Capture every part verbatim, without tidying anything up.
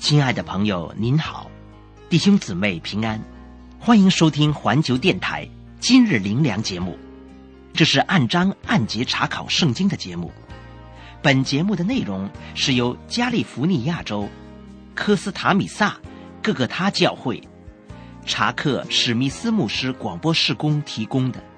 亲爱的朋友您好，弟兄姊妹平安，欢迎收听环球电台今日灵粮节目。这是按章按节查考圣经的节目。本节目的内容是由加利福尼亚州科斯塔米萨各个他教会查克史密斯牧师广播事工提供的。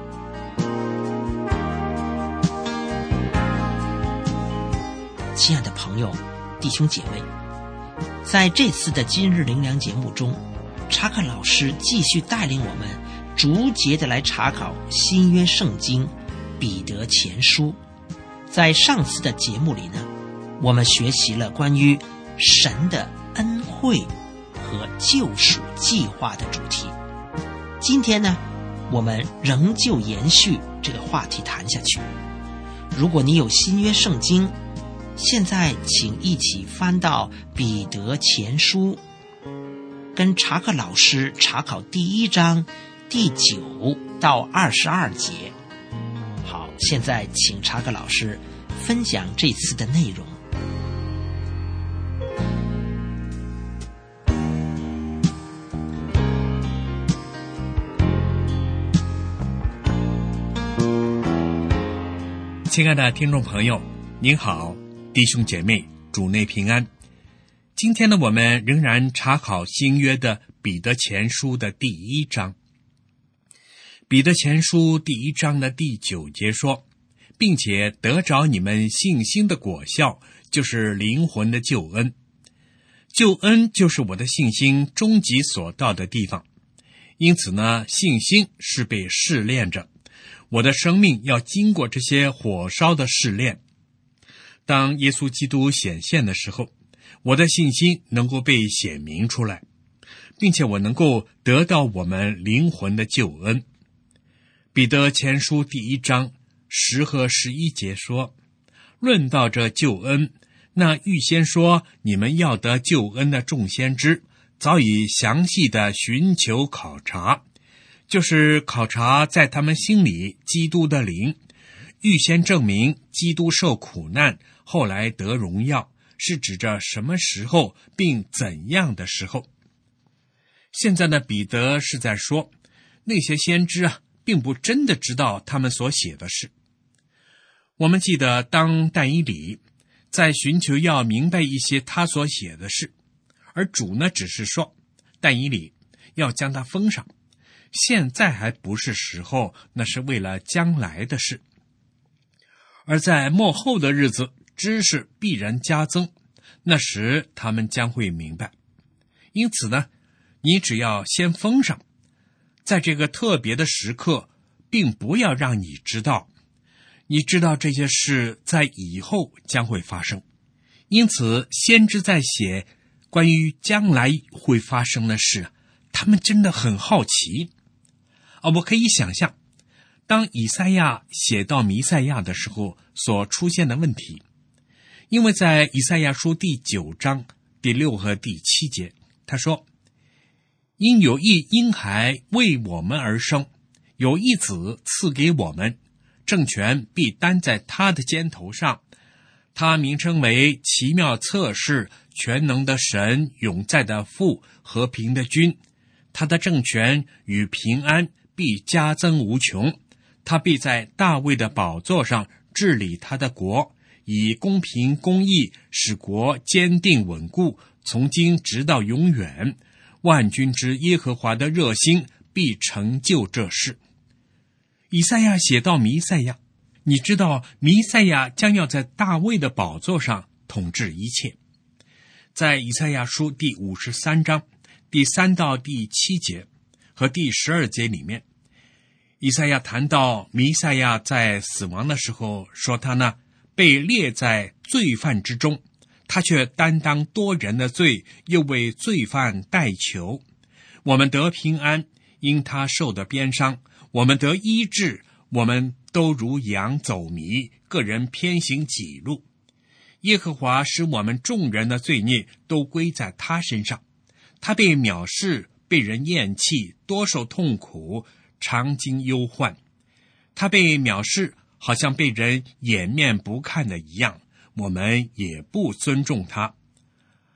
亲爱的朋友弟兄姐妹，在这次的今日灵粮节目中，查克老师继续带领我们逐节的来查考新约圣经彼得前书。在上次的节目里呢，我们学习了关于神的恩惠和救赎计划的主题。今天呢，我们仍旧延续这个话题谈下去。如果你有新约圣经，现在请一起翻到彼得前书，跟查克老师查考第一章第九到二十二节。好，现在请查克老师分享这次的内容。 亲爱的听众朋友，您好，弟兄姐妹，主内平安。今天呢，我们仍然查考新约的彼得前书的第一章。彼得前书第一章的第九节说，并且得着你们信心的果效，就是灵魂的救恩。救恩就是我的信心终极所到的地方。因此呢，信心是被试炼着，我的生命要经过这些火烧的试炼。当耶稣基督显现的时候，我的信心能够被显明出来，并且我能够得到我们灵魂的救恩。彼得前书第一章十和十一节说，论到这救恩，那预先说你们要得救恩的众先知，早已详细的寻求考察，就是考察在他们心里基督的灵，预先证明基督受苦难，后来得荣耀，是指着什么时候并怎样的时候。现在呢，彼得是在说，那些先知啊，并不真的知道他们所写的事。我们记得当但以理在寻求要明白一些他所写的事，而主呢只是说但以理要将他封上，现在还不是时候，那是为了将来的事。而在末后的日子，知识必然加增，那时他们将会明白。因此呢，你只要先封上，在这个特别的时刻，并不要让你知道，你知道这些事在以后将会发生。因此先知在写关于将来会发生的事，他们真的很好奇啊！我可以想象，当以赛亚写到弥赛亚的时候所出现的问题。因为在以赛亚书第九章第六和第七节，他说，因有一婴孩为我们而生，有一子赐给我们，政权必担在他的肩头上，他名称为奇妙策士，全能的神，永在的父，和平的君。他的政权与平安必加增无穷，他必在大卫的宝座上治理他的国，以公平公义使国坚定稳固，从今直到永远。万军之耶和华的热心必成就这事。以赛亚写到弥赛亚，你知道弥赛亚将要在大卫的宝座上统治一切。在以赛亚书第五十三章第三到第七节和第十二节里面，以赛亚谈到弥赛亚在死亡的时候，说他呢被列在罪犯之中，他却担当多人的罪，又为罪犯代求。我们得平安，因他受的鞭伤；我们得医治，我们都如羊走迷，个人偏行己路。耶和华使我们众人的罪孽都归在他身上，他被藐视，被人厌弃，多受痛苦，常经忧患。他被藐视，好像被人掩面不看的一样，我们也不尊重他。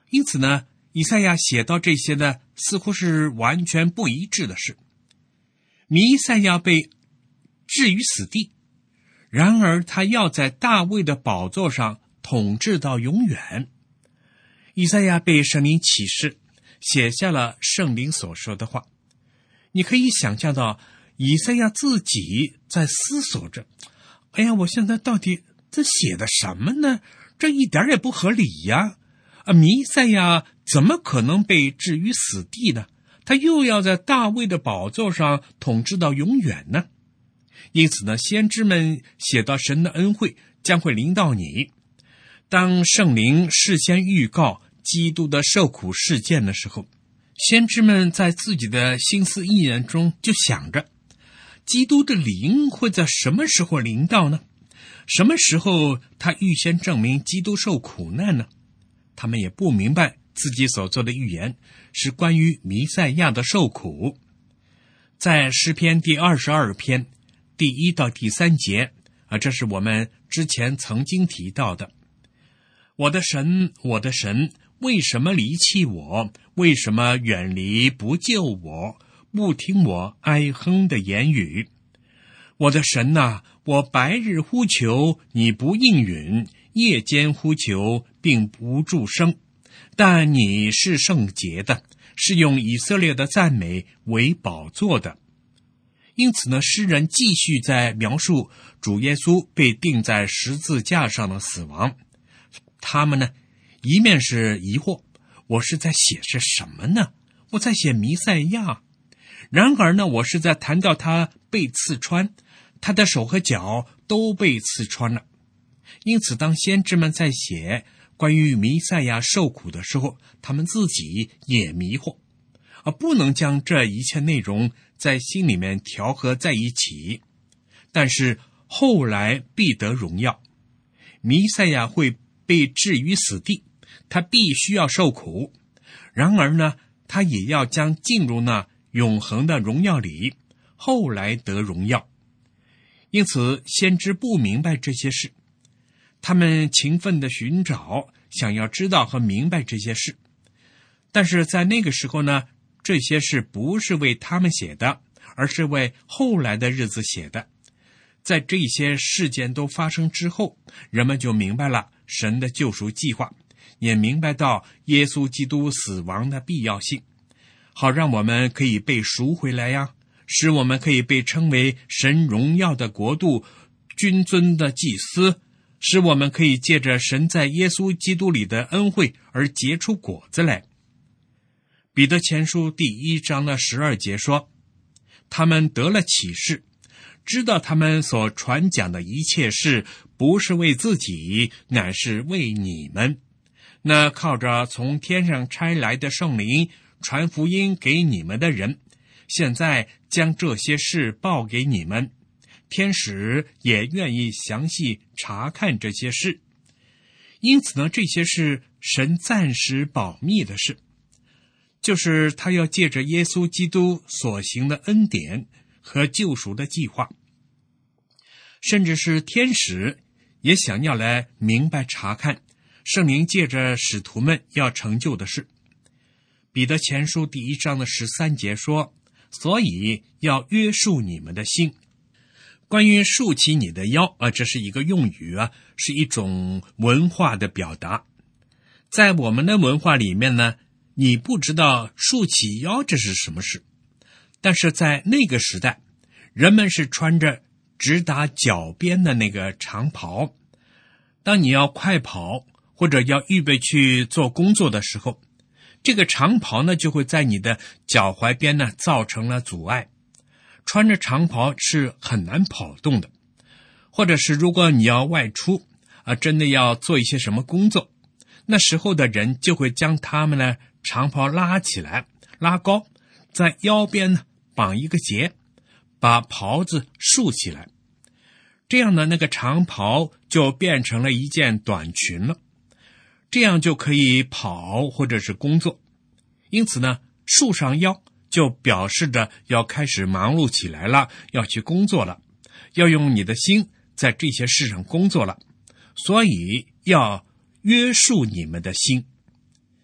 因此呢，以赛亚写到这些呢，似乎是完全不一致的事。弥赛亚被置于死地，然而他要在大卫的宝座上统治到永远。以赛亚被圣灵启示，写下了圣灵所说的话。你可以想象到以赛亚自己在思索着，哎呀，我现在到底这写的什么呢？这一点也不合理呀！啊，弥赛亚怎么可能被置于死地呢？他又要在大卫的宝座上统治到永远呢？因此呢，先知们写到神的恩惠将会临到你。当圣灵事先预告基督的受苦事件的时候，先知们在自己的心思意念中就想着，基督的灵会在什么时候临到呢？什么时候他预先证明基督受苦难呢？他们也不明白自己所做的预言是关于弥赛亚的受苦。在诗篇第二十二篇第一到第三节啊，这是我们之前曾经提到的。我的神，我的神，为什么离弃我？为什么远离不救我？不听我哀哼的言语？我的神啊，我白日呼求，你不应允；夜间呼求，并不助声。但你是圣洁的，是用以色列的赞美为宝座的。因此呢，诗人继续在描述主耶稣被钉在十字架上的死亡。他们呢，一面是疑惑，我是在写是什么呢？我在写弥赛亚。然而呢，我是在谈到他被刺穿，他的手和脚都被刺穿了。因此当先知们在写关于弥赛亚受苦的时候，他们自己也迷惑，而不能将这一切内容在心里面调和在一起。但是后来必得荣耀，弥赛亚会被置于死地，他必须要受苦。然而呢，他也要将进入那永恒的荣耀里，后来得荣耀。因此先知不明白这些事，他们勤奋地寻找，想要知道和明白这些事。但是在那个时候呢，这些事不是为他们写的，而是为后来的日子写的。在这些事件都发生之后，人们就明白了神的救赎计划，也明白到耶稣基督死亡的必要性，好让我们可以被赎回来呀，使我们可以被称为神荣耀的国度君尊的祭司，使我们可以借着神在耶稣基督里的恩惠而结出果子来。彼得前书第一章的十二节说，他们得了启示，知道他们所传讲的一切事不是为自己，乃是为你们。那靠着从天上差来的圣灵传福音给你们的人，现在将这些事报给你们。天使也愿意详细查看这些事。因此呢，这些是神暂时保密的事，就是他要借着耶稣基督所行的恩典和救赎的计划。甚至是天使也想要来明白查看圣灵借着使徒们要成就的事。彼得前书第一章的十三节说，所以要约束你们的心。关于竖起你的腰啊，这是一个用语啊，是一种文化的表达。在我们的文化里面呢，你不知道竖起腰这是什么事，但是在那个时代，人们是穿着直达脚边的那个长袍。当你要快跑或者要预备去做工作的时候，这个长袍呢就会在你的脚踝边呢造成了阻碍。穿着长袍是很难跑动的，或者是如果你要外出啊，真的要做一些什么工作，那时候的人就会将他们呢长袍拉起来，拉高，在腰边呢绑一个结，把袍子竖起来，这样的那个长袍就变成了一件短裙了，这样就可以跑或者是工作。因此呢，束上腰就表示着要开始忙碌起来了，要去工作了，要用你的心在这些事上工作了，所以要约束你们的心。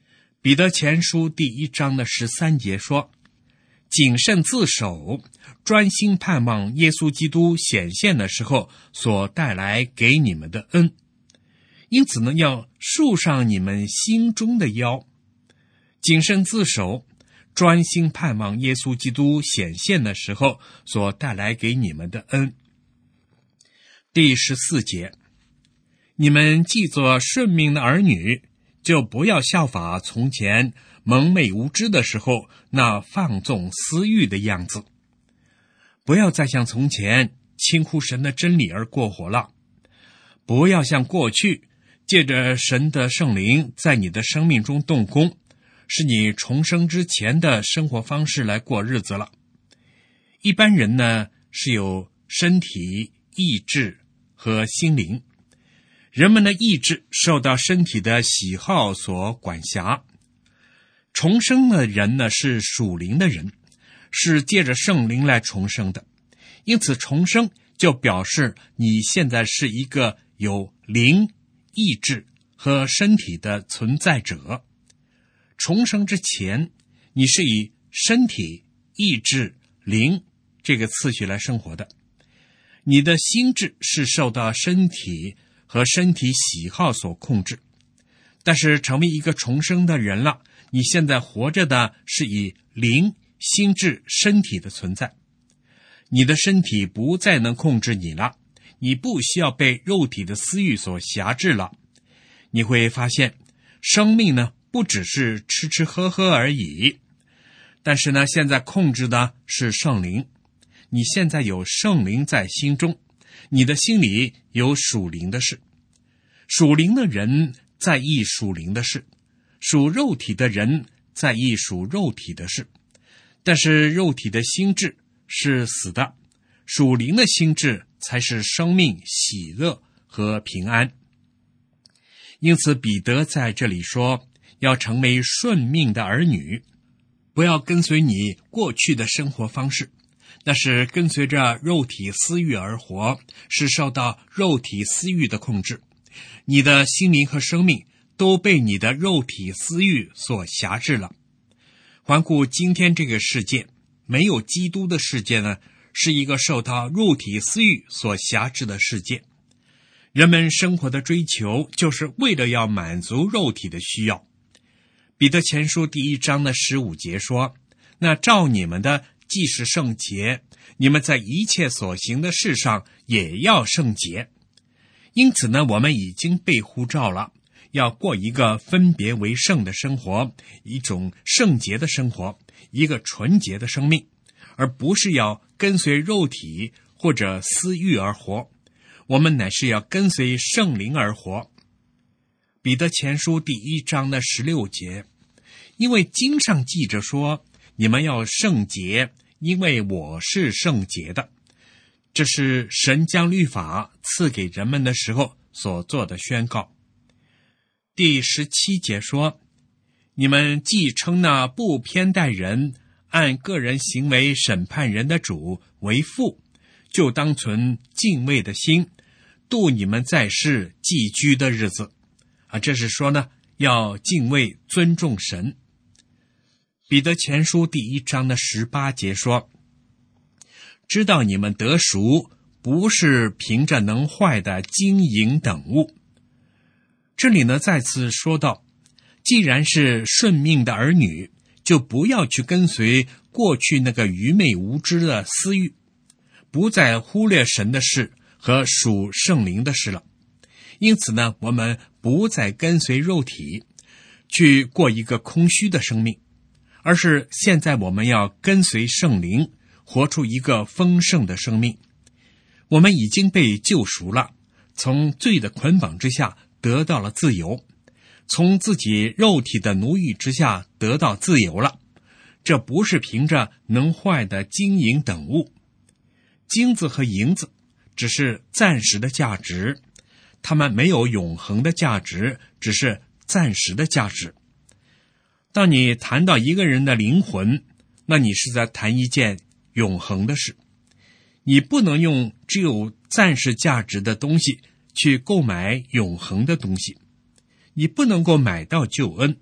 彼得前书第一章的十三节说，谨慎自守，专心盼望耶稣基督显现的时候所带来给你们的恩。因此呢，要束上你们心中的腰，谨慎自守，专心盼望耶稣基督显现的时候所带来给你们的恩。第十四节，你们既作顺命的儿女，就不要效法从前蒙昧无知的时候那放纵私欲的样子，不要再像从前轻忽神的真理而过活了，不要像过去借着神的圣灵在你的生命中动工，是你重生之前的生活方式来过日子了。一般人呢，是有身体、意志和心灵，人们的意志受到身体的喜好所管辖。重生的人呢，是属灵的人，是借着圣灵来重生的。因此重生就表示你现在是一个有灵、意志和身体的存在者。重生之前，你是以身体、意志、灵这个次序来生活的。你的心智是受到身体和身体喜好所控制，但是成为一个重生的人了，你现在活着的是以灵、心智、身体的存在。你的身体不再能控制你了，你不需要被肉体的私欲所辖制了。你会发现，生命呢，不只是吃吃喝喝而已，但是呢，现在控制的是圣灵。你现在有圣灵在心中，你的心里有属灵的事。属灵的人在意属灵的事，属肉体的人在意属肉体的事。但是肉体的心智是死的，属灵的心智才是生命、喜乐和平安。因此彼得在这里说，要成为顺命的儿女，不要跟随你过去的生活方式，那是跟随着肉体私欲而活，是受到肉体私欲的控制。你的心灵和生命都被你的肉体私欲所辖制了。环顾今天这个世界，没有基督的世界呢，是一个受到肉体私欲所辖制的世界。人们生活的追求就是为了要满足肉体的需要。彼得前书第一章的十五节说，那照你们的既是圣洁，你们在一切所行的事上也要圣洁。因此呢，我们已经被呼召了，要过一个分别为圣的生活，一种圣洁的生活，一个纯洁的生命，而不是要跟随肉体或者私欲而活。我们乃是要跟随圣灵而活。彼得前书第一章的十六节，因为经上记着说，你们要圣洁，因为我是圣洁的。这是神将律法赐给人们的时候所做的宣告。第十七节说，你们既称那不偏待人，按个人行为审判人的主为父，就当存敬畏的心，度你们在世寄居的日子。啊，这是说呢，要敬畏尊重神。彼得前书第一章的十八节说，知道你们得赎，不是凭着能坏的金银等物。这里呢，再次说到，既然是顺命的儿女，就不要去跟随过去那个愚昧无知的私欲，不再忽略神的事和属圣灵的事了。因此呢，我们不再跟随肉体去过一个空虚的生命，而是现在我们要跟随圣灵，活出一个丰盛的生命。我们已经被救赎了，从罪的捆绑之下得到了自由，从自己肉体的奴役之下得到自由了。这不是凭着能坏的金银等物。金子和银子只是暂时的价值，它们没有永恒的价值，只是暂时的价值。当你谈到一个人的灵魂，那你是在谈一件永恒的事。你不能用只有暂时价值的东西去购买永恒的东西。你不能够买到救恩，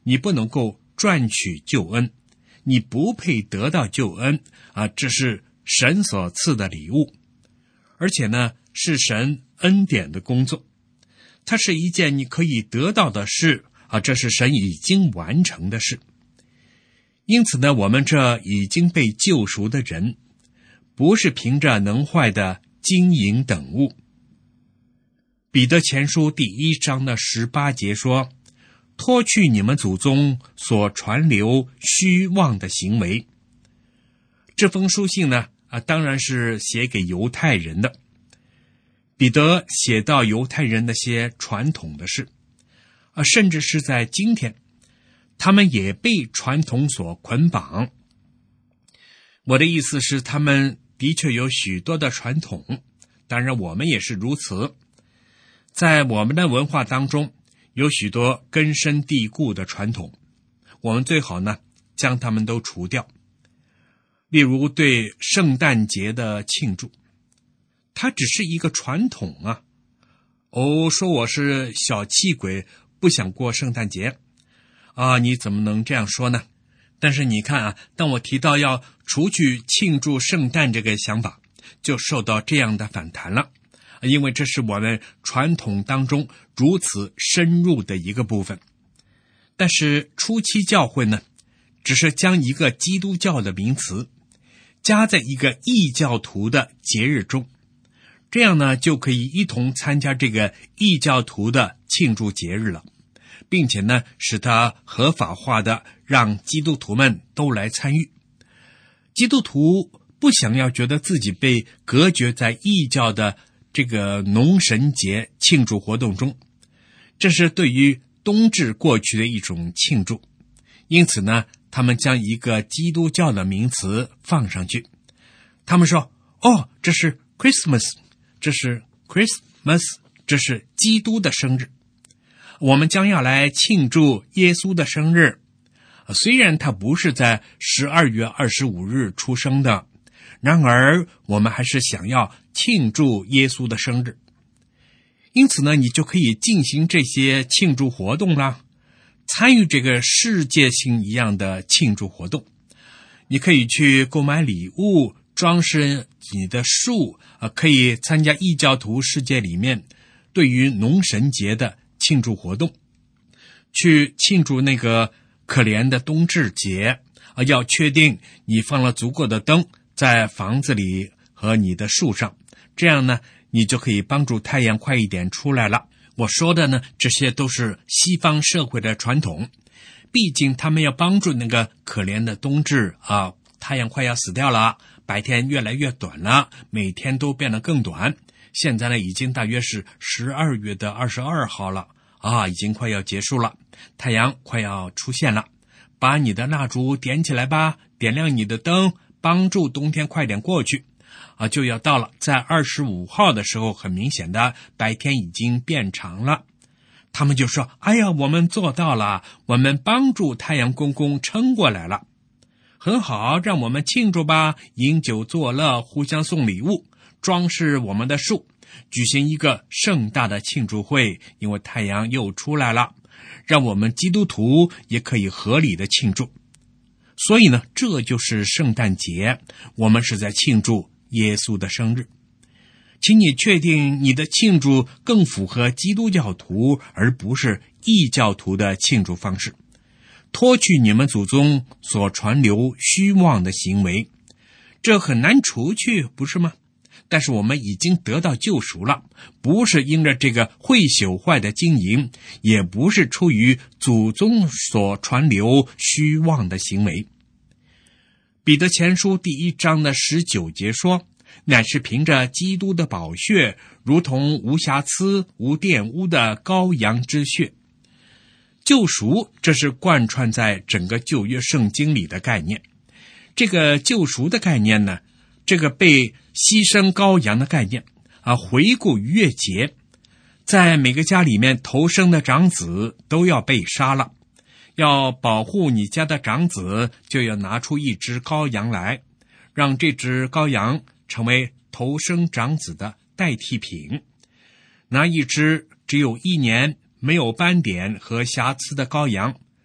你不能够赚取救恩，你不配得到救恩啊！这是神所赐的礼物，而且呢，是神恩典的工作，它是一件你可以得到的事啊！这是神已经完成的事。因此呢，我们这已经被救赎的人，不是凭着能坏的金银等物。彼得前书第一章的十八节说，脱去你们祖宗所传流虚妄的行为。这封书信呢，啊，当然是写给犹太人的。彼得写到犹太人那些传统的事，啊，甚至是在今天，他们也被传统所捆绑。我的意思是，他们的确有许多的传统，当然我们也是如此。在我们的文化当中，有许多根深蒂固的传统，我们最好呢将它们都除掉。例如对圣诞节的庆祝，它只是一个传统啊。哦，说我是小气鬼，不想过圣诞节啊，你怎么能这样说呢？但是你看啊，当我提到要除去庆祝圣诞这个想法，就受到这样的反弹了。因为这是我们传统当中如此深入的一个部分。但是初期教会呢，只是将一个基督教的名词加在一个异教徒的节日中，这样呢就可以一同参加这个异教徒的庆祝节日了，并且呢使它合法化的让基督徒们都来参与。基督徒不想要觉得自己被隔绝在异教的这个农神节庆祝活动中，这是对于冬至过去的一种庆祝。因此呢，他们将一个基督教的名词放上去。他们说，哦，这是 Christmas， 这是 Christmas， 这是基督的生日。我们将要来庆祝耶稣的生日。虽然他不是在十二月二十五日出生的，然而我们还是想要庆祝耶稣的生日。因此呢，你就可以进行这些庆祝活动啦，参与这个世界性一样的庆祝活动。你可以去购买礼物，装饰你的树，呃，可以参加异教徒世界里面对于农神节的庆祝活动，去庆祝那个可怜的冬至节，呃，要确定你放了足够的灯在房子里和你的树上，这样呢，你就可以帮助太阳快一点出来了。我说的呢，这些都是西方社会的传统，毕竟他们要帮助那个可怜的冬至啊，太阳快要死掉了，白天越来越短了，每天都变得更短。现在呢，已经大约是十二月的二十二号了啊，已经快要结束了，太阳快要出现了。把你的蜡烛点起来吧，点亮你的灯，帮助冬天快点过去啊，就要到了。在二十五号的时候，很明显的白天已经变长了。他们就说，哎呀，我们做到了，我们帮助太阳公公撑过来了。很好，让我们庆祝吧，饮酒作乐，互相送礼物，装饰我们的树，举行一个盛大的庆祝会，因为太阳又出来了，让我们基督徒也可以合理的庆祝。所以呢，这就是圣诞节，我们是在庆祝耶稣的生日。请你确定你的庆祝更符合基督教徒而不是异教徒的庆祝方式，脱去你们祖宗所传流虚妄的行为。这很难除去，不是吗？但是我们已经得到救赎了，不是因着这个会朽坏的金银，也不是出于祖宗所传流虚妄的行为。彼得前书第一章的十九节说，乃是凭着基督的宝血，如同无瑕疵无玷污的羔羊之血。救赎，这是贯穿在整个旧约圣经里的概念。这个救赎的概念呢，这个被牺牲羔羊的概念啊，回顾逾越节，在每个家里面头生的长子都要被杀了，要保护你家的长子，就要拿出一只羔羊来，让这只羔羊成为头生长子的代替品。拿一只只有一年没有斑点和瑕疵的羔羊，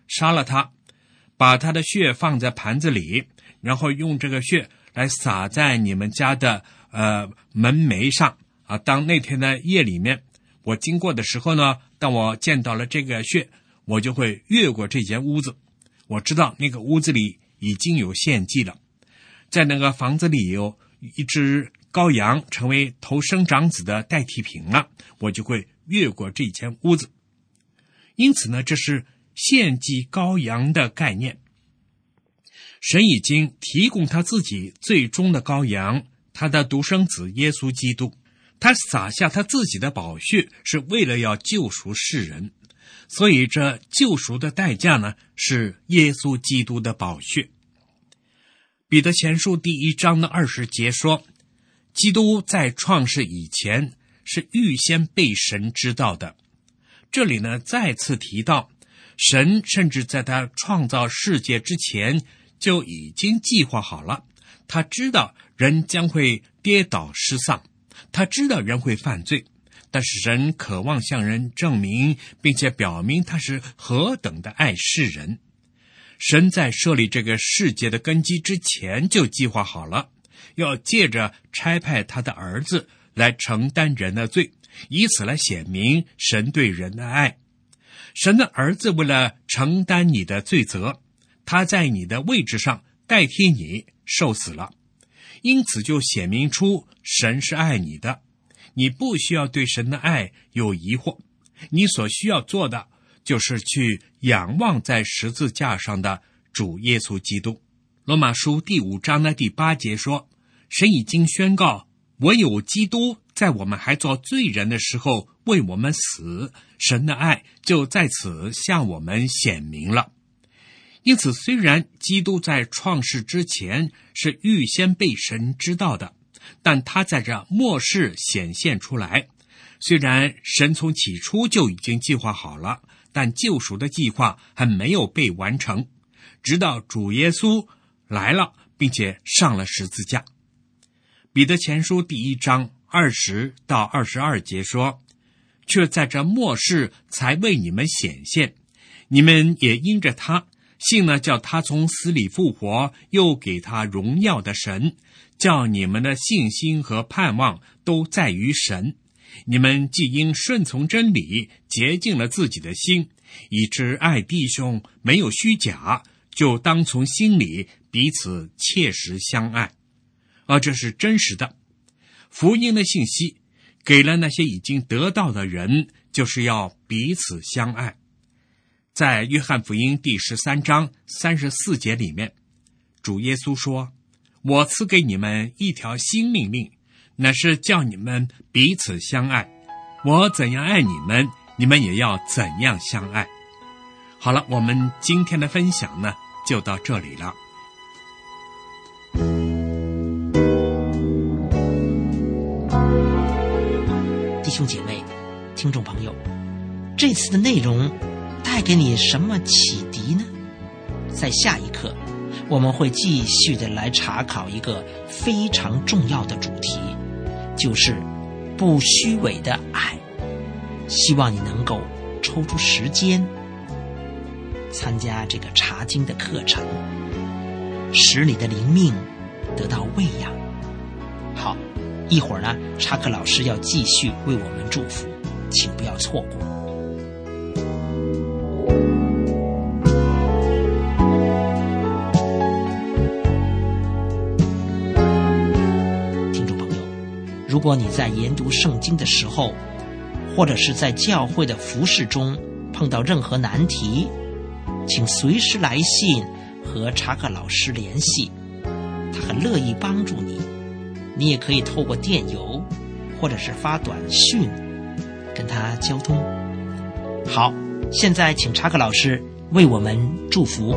杀了他，把他的血放在盘子里，然后用这个血来洒在你们家的呃门楣上啊。当那天的夜里面我经过的时候呢，当我见到了这个血，我就会越过这间屋子，我知道那个屋子里已经有献祭了，在那个房子里有一只羔羊成为头生长子的代替品了，我就会越过这间屋子。因此呢，这是献祭羔羊的概念。神已经提供他自己最终的羔羊，他的独生子耶稣基督，他洒下他自己的宝血，是为了要救赎世人。所以这救赎的代价呢，是耶稣基督的宝血。彼得前书第一章的二十节说，基督在创世以前是预先被神知道的。这里呢，再次提到神甚至在他创造世界之前就已经计划好了，他知道人将会跌倒失丧，他知道人会犯罪，但是神渴望向人证明并且表明他是何等的爱世人。神在设立这个世界的根基之前就计划好了，要借着差派他的儿子来承担人的罪，以此来显明神对人的爱。神的儿子为了承担你的罪责，他在你的位置上代替你受死了，因此就显明出神是爱你的。你不需要对神的爱有疑惑，你所需要做的就是去仰望在十字架上的主耶稣基督。罗马书第五章的第八节说，神已经宣告，唯有基督在我们还做罪人的时候为我们死，神的爱就在此向我们显明了。因此，虽然基督在创世之前是预先被神知道的，但他在这末世显现出来。虽然神从起初就已经计划好了，但救赎的计划还没有被完成，直到主耶稣来了，并且上了十字架。彼得前书第一章二十到二十二节说，却在这末世才为你们显现，你们也因着他信了叫他从死里复活，又给他荣耀的神，叫你们的信心和盼望都在于神。你们既因顺从真理洁净了自己的心，以致爱弟兄没有虚假，就当从心里彼此切实相爱。而这是真实的。福音的信息给了那些已经得到的人，就是要彼此相爱。在约翰福音第十三章三十四节里面，主耶稣说，我赐给你们一条新命令，乃是叫你们彼此相爱。我怎样爱你们，你们也要怎样相爱。好了，我们今天的分享呢，就到这里了。 弟兄姐妹、听众朋友，这次的内容带给你什么启迪呢？在下一课，我们会继续的来查考一个非常重要的主题，就是不虚伪的爱。希望你能够抽出时间参加这个查经的课程，使你的灵命得到喂养。好，一会儿呢，查克老师要继续为我们祝福，请不要错过。听众朋友，如果你在研读圣经的时候，或者是在教会的服事中碰到任何难题，请随时来信和查克老师联系，他很乐意帮助你。你也可以透过电邮或者是发短讯跟他交通。好，现在请查克老师为我们祝福。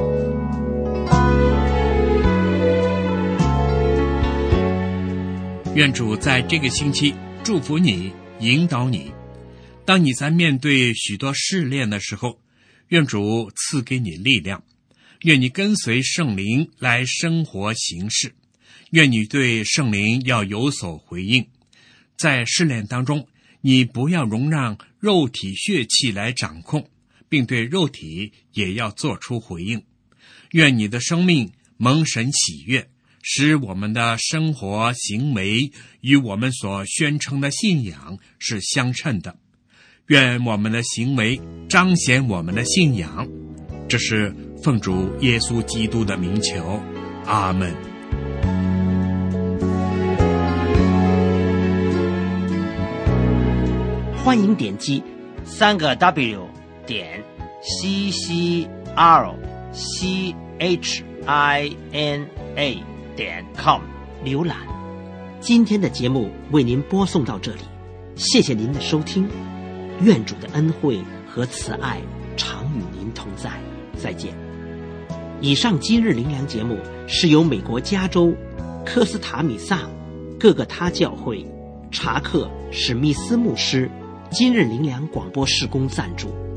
愿主在这个星期祝福你，引导你。当你在面对许多试炼的时候，愿主赐给你力量，愿你跟随圣灵来生活行事，愿你对圣灵要有所回应。在试炼当中，你不要容让肉体血气来掌控， 并对肉体也要做出回应。愿你的生命蒙神喜悦，使我们的生活行为与我们所宣称的信仰是相称的。愿我们的行为彰显我们的信仰。这是奉主耶稣基督的名求，阿们。 欢迎点击三个 W 点 C C R C H I N A 点 com 浏览。今天的节目为您播送到这里，谢谢您的收听，愿主的恩惠和慈爱常与您同在，再见。以上今日灵粮节目是由美国加州科斯塔米萨各个他教会查克史密斯牧师今日灵粮广播事工赞助。